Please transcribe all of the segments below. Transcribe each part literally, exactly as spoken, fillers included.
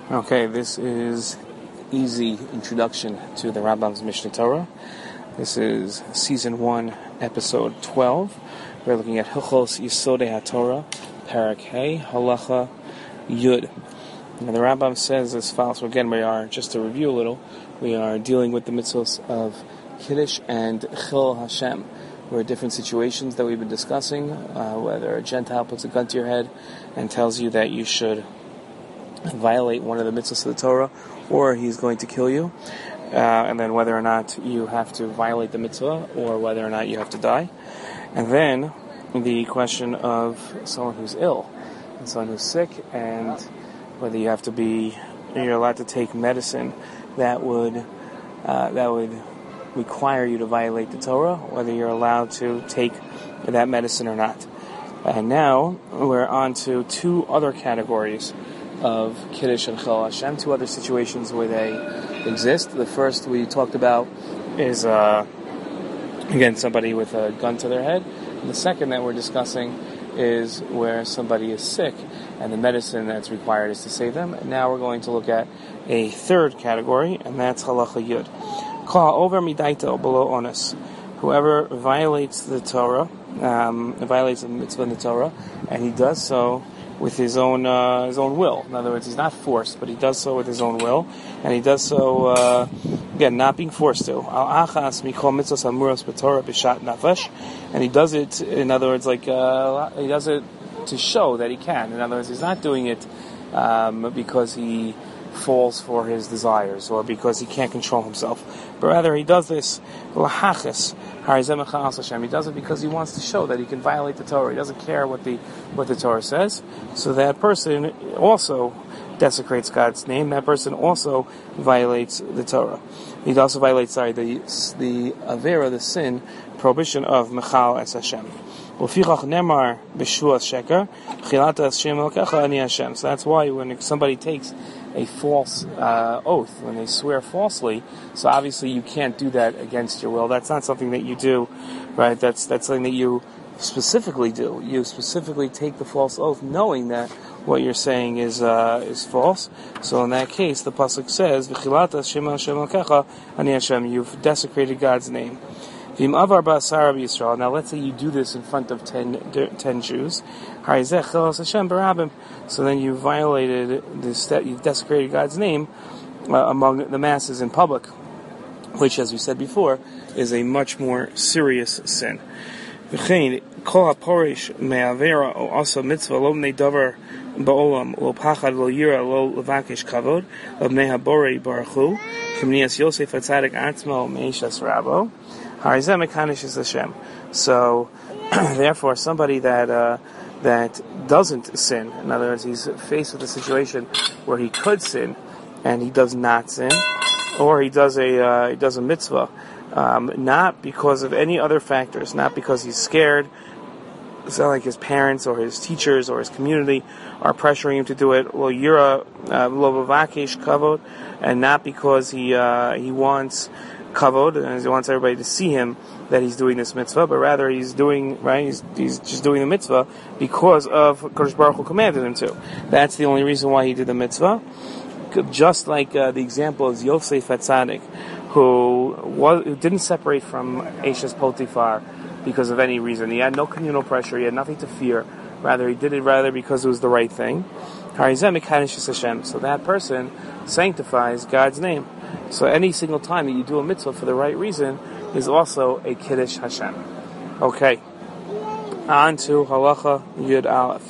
Okay, this is easy introduction to the Rambam's Mishneh Torah. This is season one, episode twelve. We're looking at Hilchos Yisodei HaTorah, Parak Hey, Halacha Yud. Now the Rambam says as follows. So again, we are, just to review a little, we are dealing with the mitzvos of Kiddush and Chil Hashem. We're at different situations that we've been discussing, uh, whether a Gentile puts a gun to your head and tells you that you should violate one of the mitzvahs of the Torah, or he's going to kill you, uh, and then whether or not you have to violate the mitzvah, or whether or not you have to die. And then the question of someone who's ill, and someone who's sick, and whether you have to be, you're allowed to take medicine that would uh, that would require you to violate the Torah, whether you're allowed to take that medicine or not. And now we're on to two other categories of Kiddush and Chil Hashem, two other situations where they exist. The first we talked about is, uh, again, somebody with a gun to their head. And the second that we're discussing is where somebody is sick and the medicine that's required is to save them. And now we're going to look at a third category, and that's Halacha Yud. Kol over midaito below onus. Whoever violates the Torah, um, violates the mitzvah in the Torah, and he does so with his own uh, his own will. In other words, he's not forced, but he does so with his own will, and he does so uh, again, not being forced to. Al achas mikol mitzvos hamuros b'Torah b'shat nafesh, and he does it. In other words, like uh, he does it to show that he can. In other words, he's not doing it um, because he falls for his desires or because he can't control himself, but rather he does this lahachas. He does it because he wants to show that he can violate the Torah. He doesn't care what the what the Torah says. So that person also desecrates God's name. That person also violates the Torah. He also violates, sorry, the the avera, the sin, prohibition of Mechal es Hashem. So that's why when somebody takes a false uh, oath, when they swear falsely, so obviously you can't do that against your will. That's not something that you do, right? That's that's something that you specifically do. You specifically take the false oath knowing that what you're saying is uh, is false. So in that case, the pasuk says, you've desecrated God's name. Now let's say you do this in front of ten, ten Jews. So then you violated this, you've desecrated God's name uh, among the masses in public, which, as we said before, is a much more serious sin. So, therefore, somebody that uh, that doesn't sin, in other words, he's faced with a situation where he could sin and he does not sin, or he does a uh, he does a mitzvah, um, not because of any other factors, not because he's scared. It's not like his parents or his teachers or his community are pressuring him to do it. Well, you're a lo bavakesh kavod, and not because he uh, he wants kavod and he wants everybody to see him that he's doing this mitzvah, but rather he's doing right. He's, he's just doing the mitzvah because of Kodesh Baruch Hu commanded him to. That's the only reason why he did the mitzvah. Just like uh, the example is Yosef HaTzadik, who was who didn't separate from Eshes Potiphar because of any reason. He had no communal pressure. He had nothing to fear. Rather, he did it rather because it was the right thing. So that person sanctifies God's name. So any single time that you do a mitzvah for the right reason is also a Kiddush Hashem. Okay. On to Halacha Yud Aleph.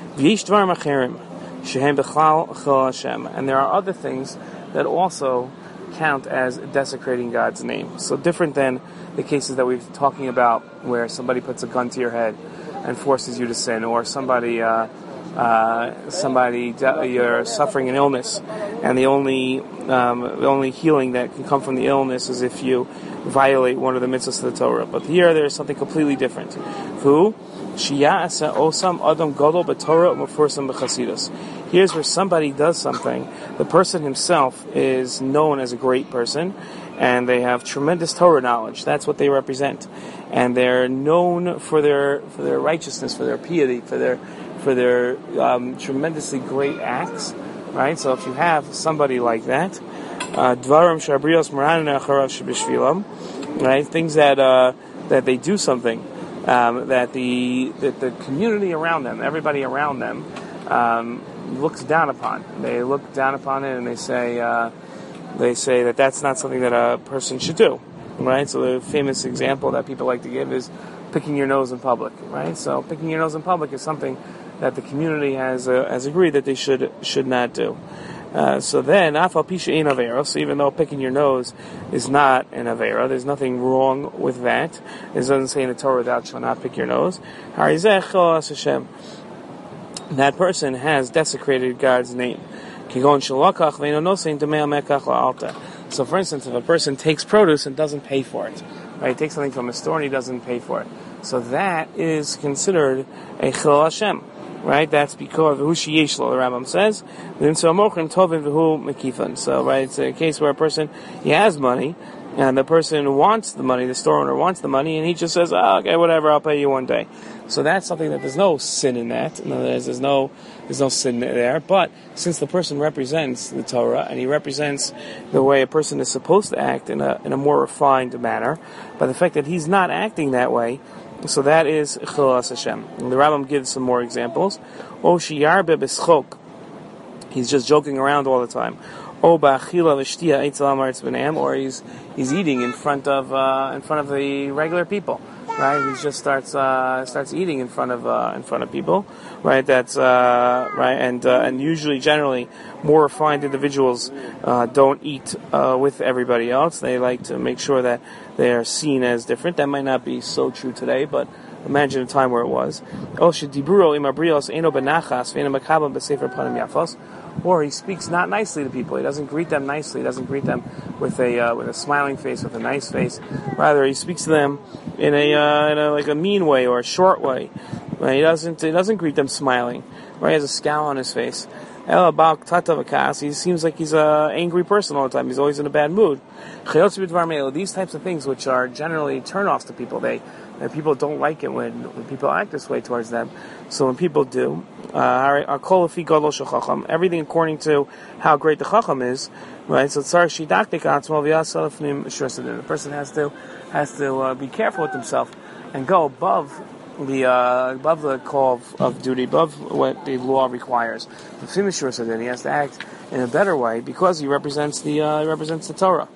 And there are other things that also count as desecrating God's name. So different than the cases that we've been talking about where somebody puts a gun to your head and forces you to sin, or somebody uh, uh, somebody you're suffering an illness, and the only um, the only healing that can come from the illness is if you violate one of the mitzvahs of the Torah. But here there's something completely different. Who? Here's where somebody does something. The person himself is known as a great person, and they have tremendous Torah knowledge. That's what they represent, and they're known for their for their righteousness, for their piety, for their for their um, tremendously great acts. right? So if you have somebody like that, dvarim shabrios maranin acharav shebishvilam, right? Things that uh, that they do something um, that the that the community around them, everybody around them, um, looks down upon. They look down upon it and they say uh, they say that that's not something that a person should do, right? So the famous example that people like to give is picking your nose in public, right? So picking your nose in public is something that the community has uh, has agreed that they should should not do. Uh, so then, afal pisha ein avera. So even though picking your nose is not an avera, there's nothing wrong with that. It doesn't say in the Torah thou shalt not pick your nose. Harizeh cholas Hashem. That person has desecrated God's name. Kigon shalakach ve'ino nosein demei mekach la'alta. So, for instance, if a person takes produce and doesn't pay for it, right? He takes something from a store and he doesn't pay for it. So that is considered a chilul Hashem, right? That's because v'hu sheyesh lo, the Rambam says. So, right, it's a case where a person, he has money, and the person wants the money, the store owner wants the money, and he just says, oh, okay, whatever, I'll pay you one day. So that's something that there's no sin in that. In other words, there's no there's no sin there. But since the person represents the Torah and he represents the way a person is supposed to act in a in a more refined manner, by the fact that he's not acting that way, so that is Chilas Hashem. And the Rambam gives some more examples. O shiyarbe b'schok. He's just joking around all the time. O ba'achila v'shtia eitzel amaretz b'neim, or he's he's eating in front of uh, in front of the regular people. Right, he just starts uh, starts eating in front of uh, in front of people, right? That's uh, right, and uh, and usually, generally, more refined individuals uh, don't eat uh, with everybody else. They like to make sure that they are seen as different. That might not be so true today, but imagine a time where it was. Or he speaks not nicely to people. He doesn't greet them nicely. He doesn't greet them with a uh, with a smiling face, with a nice face. Rather, he speaks to them in a, uh, in a like a mean way or a short way. Right? He doesn't he doesn't greet them smiling. Right? He has a scowl on his face. He seems like he's an angry person all the time. He's always in a bad mood. These types of things, which are generally turn-offs to people, they and people don't like it when, when people act this way towards them. So when people do, uh, everything according to how great the chacham is, right? So the person has to has to uh, be careful with himself and go above the uh, above the call of, of duty, above what the law requires. He has to act in a better way because he represents the uh, he represents the Torah.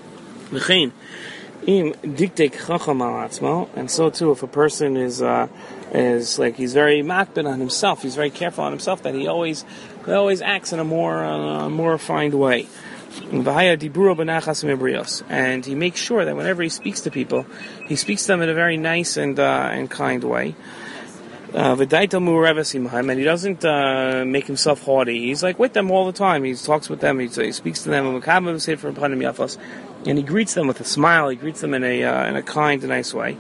And so too, if a person is uh, is like he's very makbid on himself, he's very careful on himself, that he always he always acts in a more uh, more refined way. And he makes sure that whenever he speaks to people, he speaks to them in a very nice and uh, and kind way. Uh, and he doesn't uh, make himself haughty. He's like with them all the time. He talks with them. He, he speaks to them. And he greets them with a smile. He greets them in a uh, in a kind and nice way.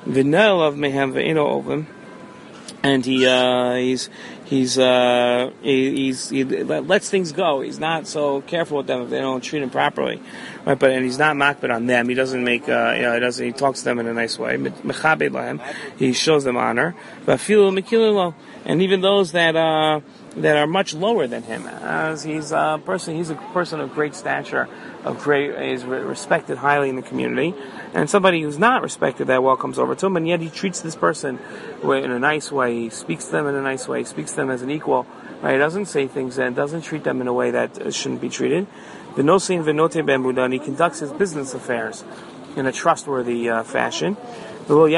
And he uh, he's he's uh, he, he's he lets things go. He's not so careful with them if they don't treat him properly, right? But and he's not makbid on them. He doesn't make uh, you know he doesn't he talks to them in a nice way. He shows them honor. And even those that uh, that are much lower than him, as he's a person, he's a person of great stature, of great, is respected highly in the community, and somebody who's not respected that well comes over to him, and yet he treats this person in a nice way. He speaks to them in a nice way. He speaks to them as an equal. Right? He doesn't say things and doesn't treat them in a way that shouldn't be treated. V'nosein v'note b'mudan. He conducts his business affairs in a trustworthy uh, fashion. And he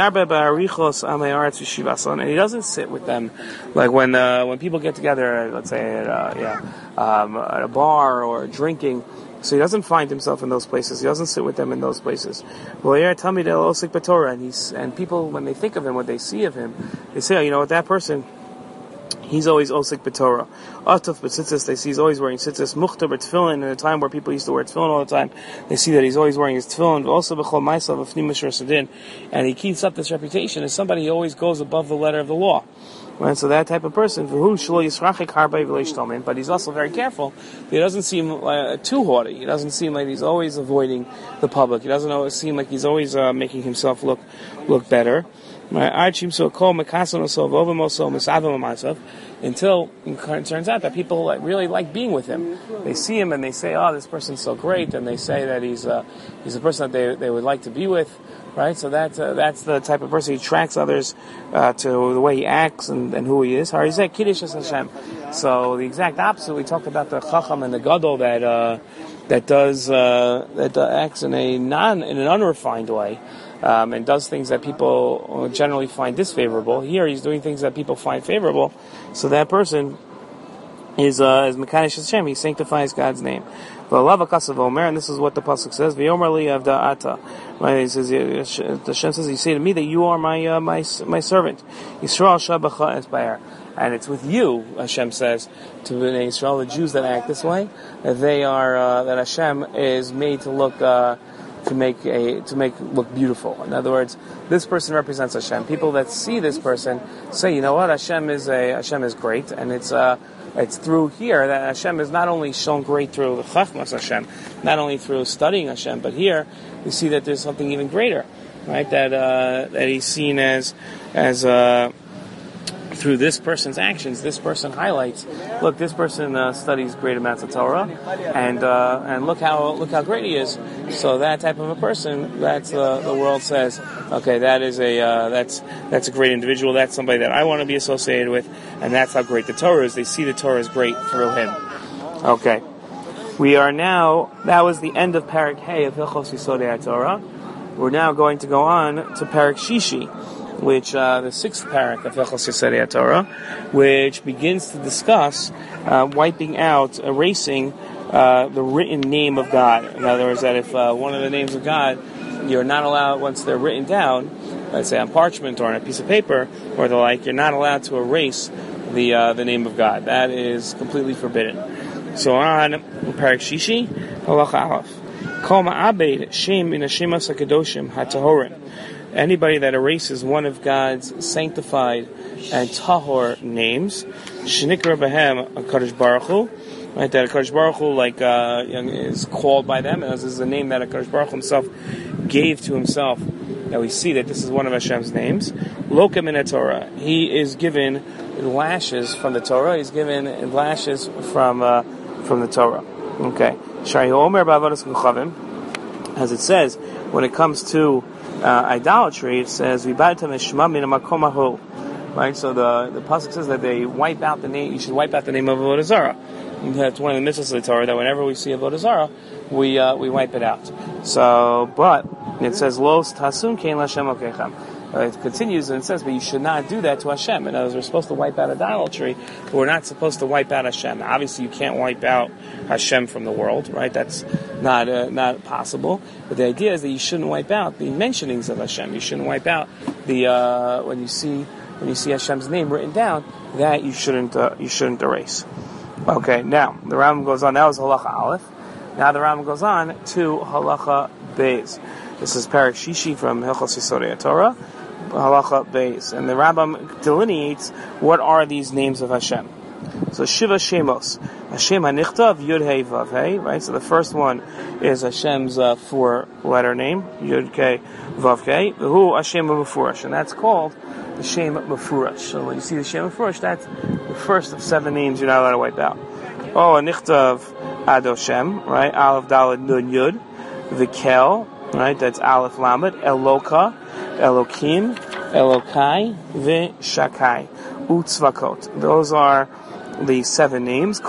doesn't sit with them like when uh, when people get together, let's say at, uh, yeah, um, at a bar or drinking. So he doesn't find himself in those places. He doesn't sit with them in those places. And he's and people, when they think of him, what they see of him, they say, oh, you know what, that person, he's always osik b'Torah. Atuf b'tzitzis, they see he's always wearing tzitzis. Muchtar b'tefillin, in a time where people used to wear tefillin all the time, they see that he's always wearing his tefillin. Also b'chol ma'asav v'fnim mishur sadin, and he keeps up this reputation as somebody who always goes above the letter of the law. Right, so that type of person, but he's also very careful. He doesn't seem uh, too haughty. He doesn't seem like he's always avoiding the public. He doesn't always seem like he's always uh, making himself look look better. Until it turns out that people like, really like being with him. They see him and they say, "Oh, this person's so great," and they say that he's uh, he's a person that they they would like to be with, right? So that's uh, that's the type of person he attracts others uh, to the way he acts and, and who he is. Harizeh Kiddush Hashem. So the exact opposite. We talked about the Chacham and the Gadol that uh, that does uh, that acts in a non in an unrefined way. Um, and does things that people generally find disfavorable. Here, he's doing things that people find favorable. So that person is uh, is Mekadosh Hashem. He sanctifies God's name. V'alav akasav omer, and this is what the pasuk says. V'yomer li avda'ata. Right? It says, the Hashem says, "You say to me that you are my uh, my my servant." Yisrael shabacha esbayer. And it's with you, Hashem says, to Bnei Yisrael, the Jews that act this way, that they are uh, that Hashem is made to look. Uh, to make a to make look beautiful. In other words, this person represents Hashem. People that see this person say, you know what, Hashem is a Hashem is great, and it's uh it's through here that Hashem is not only shown great through the Chachmas Hashem, not only through studying Hashem, but here we see that there's something even greater, right? That uh, that he's seen as as uh, through this person's actions. This person highlights, look, this person uh, studies great amounts of Torah, and uh, and look how look how great he is. So that type of a person, that's uh, the world says, okay, that is a uh, that's that's a great individual. That's somebody that I want to be associated with, and that's how great the Torah is. They see the Torah is great through him. Okay, we are now. That was the end of Parak Hey of Hilchos Yisodei HaTorah. We're now going to go on to Parak Shishi, which uh, the sixth parak of Hilchos Yisodei HaTorah, which begins to discuss uh, wiping out, erasing uh, the written name of God. In other words, that if uh, one of the names of God, you're not allowed, once they're written down, let's say on parchment or on a piece of paper or the like, you're not allowed to erase the uh, the name of God. That is completely forbidden. So on Parak Shishi, Halacha Aleph, Kol Ma'abed Shem Min Hashemas HaKadoshim HaTahorim. Anybody that erases one of God's sanctified and tahor names, Shenikra Behem HaKadosh Baruch Hu, right, that HaKadosh Baruch Hu, like, uh, is called by them, and this is a name that HaKadosh Baruch Hu himself gave to himself. Now we see that this is one of Hashem's names. Loka Min Torah. He is given lashes from the Torah. He's given lashes from uh, from the Torah. Okay. Shari Omer Ba'avodas Kuchavim. As it says, when it comes to uh, idolatry, it says, V'ibadta meshma min hamakom hahu. Right? So the, the pasuk says that they wipe out the name, you should wipe out the name of Avodah Zarah. That's one of the mitzvahs of the Torah, that whenever we see Avodah Zarah, we, uh, we wipe it out. So, but, it says, Los tasun kein l'Hashem okechem. Uh, it continues and it says, but you should not do that to Hashem. In other words, we're supposed to wipe out idolatry, but we're not supposed to wipe out Hashem. Now, obviously, you can't wipe out Hashem from the world, right? That's not uh, not possible. But the idea is that you shouldn't wipe out the mentionings of Hashem. You shouldn't wipe out the uh, when you see when you see Hashem's name written down, that you shouldn't uh, you shouldn't erase. Okay, now the Rambam goes on. That was Halacha Aleph. Now the Rambam goes on to Halacha Beis. This is Parak Shishi from Hilchos Yisodei HaTorah, Halacha Beis, and the Rambam delineates what are these names of Hashem. So Shiva Shemos, Hashem Hanichtav Yud Hey Vav Hey, right? So the first one is Hashem's uh, four-letter name, Yud Kei Vav Kei, Hu Hashem Mefurash, and that's called the Shem Mefurash. So when you see the Shem Mefurash, that's the first of seven names you're not allowed to wipe out. Oh, Hanichtav Adoshem, right? Aleph Daled Nun Yud, Vikel, right? That's Aleph Lamed, Eloka, Elokim, Elokai, V'Shakai, Utzvakot. Those are the seven names.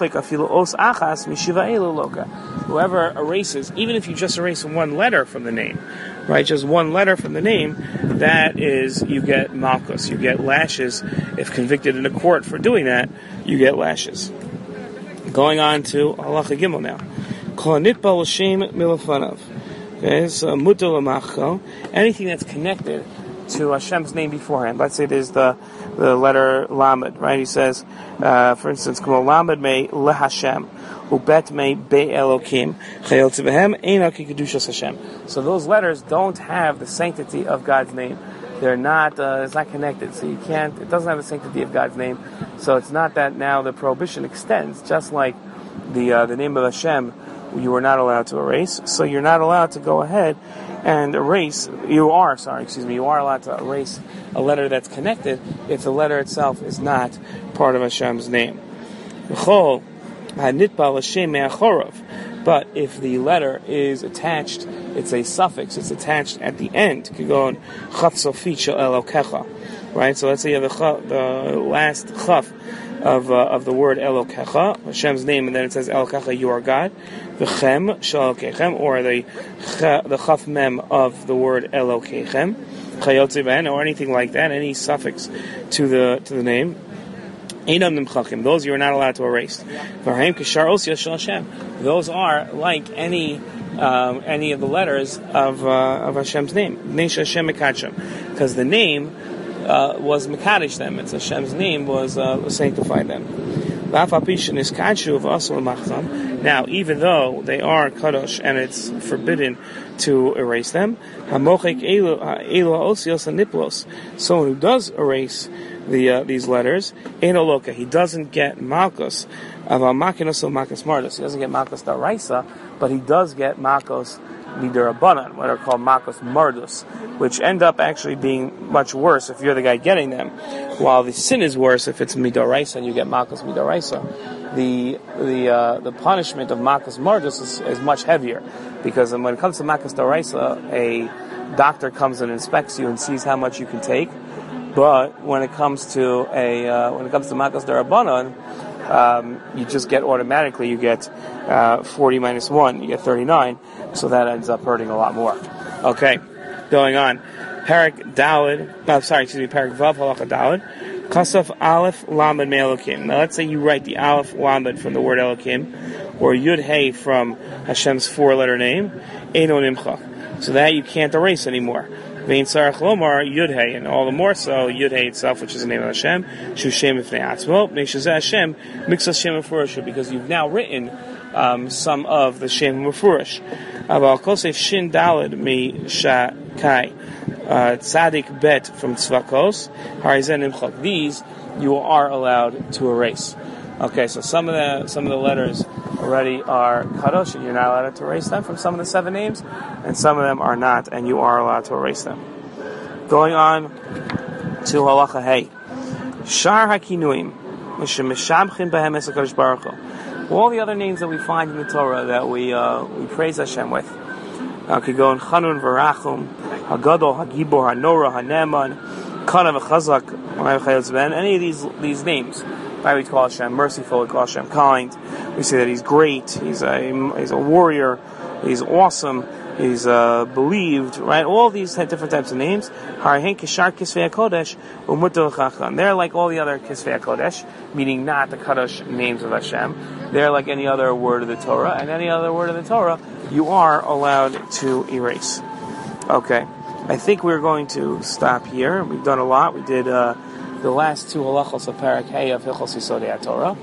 Whoever erases, even if you just erase one letter from the name, right? Just one letter from the name, that is, you get malchus, you get lashes. If convicted in a court for doing that, you get lashes. Going on to Halacha Gimel now. Kol nitbal l'shem milafanav. Okay, so mutar l'machko. Anything that's connected to Hashem's name beforehand. Let's say there's the the letter Lamed, right? He says, uh, for instance, Kamo Lamed me leHashem, ubet me be Elokim, chayot behem eina kikedushas Hashem. So those letters don't have the sanctity of God's name. They're not. Uh, it's not connected. So you can't. It doesn't have the sanctity of God's name. So it's not that now the prohibition extends, just like the uh, the name of Hashem you are not allowed to erase. So you're not allowed to go ahead and erase. You are, sorry, excuse me. You are allowed to erase a letter that's connected if the letter itself is not part of Hashem's name. But if the letter is attached, it's a suffix, it's attached at the end. Could go on right? So let's say you have the, ch- the last chaf of uh, of the word Elokecha, Hashem's name, and then it says Elokecha, you are God. V'chem shel Elokechem, or the ch- the chaf mem of the word Elokechem, Chayotze ben, or anything like that, any suffix to the to the name. Those you are not allowed to erase. Those are like any um, any of the letters of uh, of Hashem's name. Because the name uh, was Mekadesh them. It's Hashem's name was uh, sanctified them. Now, even though they are kadosh and it's forbidden to erase them, someone who does erase the uh, these letters, he doesn't get malchus. He doesn't get malchus daraisa, but he does get malchus midarabanan, what are called malchus mardus, which end up actually being much worse if you're the guy getting them. While the sin is worse if it's midaraisa and you get malchus midaraisa, the the uh, the punishment of malchus mardus is, is much heavier, because when it comes to malchus daraisa, a doctor comes and inspects you and sees how much you can take. But when it comes to a uh, when it comes to malchus darabanan, um, you just get automatically you get uh, forty minus one, you get thirty-nine, so that ends up hurting a lot more. Okay, going on. Parak Dalid, oh, sorry, excuse me, Parak Vav Halacha Dalid, Kasaf Aleph Lamed Me Elokim. Now let's say you write the Aleph Lamed from the word Elokim, or Yud Hey from Hashem's four-letter name, Eino Nimcha, so that you can't erase anymore. Vein Sarach Lomar Yud Hey, and all the more so Yud Hey itself, which is the name of Hashem, Shu Shem Ifnei Atzmo, Meishazeh Hashem, Mixas Shem Mefurish, because you've now written um, some of the Shem Mefurish. Aval Kosef Shin Dalid Mi Shakai, Tzadik Bet from Tzvakos, Harizen Imchok. These you are allowed to erase. Okay, so some of the some of the letters already are kadosh, and you're not allowed to erase them from some of the seven names, and some of them are not, and you are allowed to erase them. Going on to halacha hey, shar hakinuim, mishamchin behem es HaKadosh Baruch Hu. All the other names that we find in the Torah that we uh, we praise Hashem with. Now, could go in Chanun v'Rachum, Hagadol, Hagibor, Hanora, Haneman, Kana v'Chazak, any of these these names. Right, we call Hashem merciful, we call Hashem kind. We say that He's great, He's a He's a warrior, He's awesome, He's uh, believed. Right, all these different types of names. Harahen kishar kisvei hakodesh umuter l'chacham. They're like all the other kisvei hakodesh, meaning not the kadosh names of Hashem. They're like any other word of the Torah, and any other word of the Torah you are allowed to erase. Okay, I think we're going to stop here. We've done a lot. We did. Uh, the last two halachos of Parak Hey of Hilchos Yisodei HaTorah,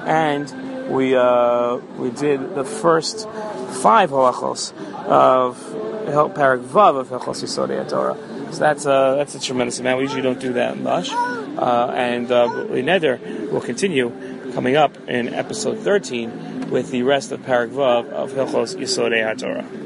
and we uh, we did the first five halachos of Parak Vav of Hilchos Yisodei HaTorah. So that's a that's a tremendous amount. We usually don't do that much, uh, and uh, Neder will continue coming up in episode thirteen with the rest of Parak Vav of Hilchos Yisodei HaTorah.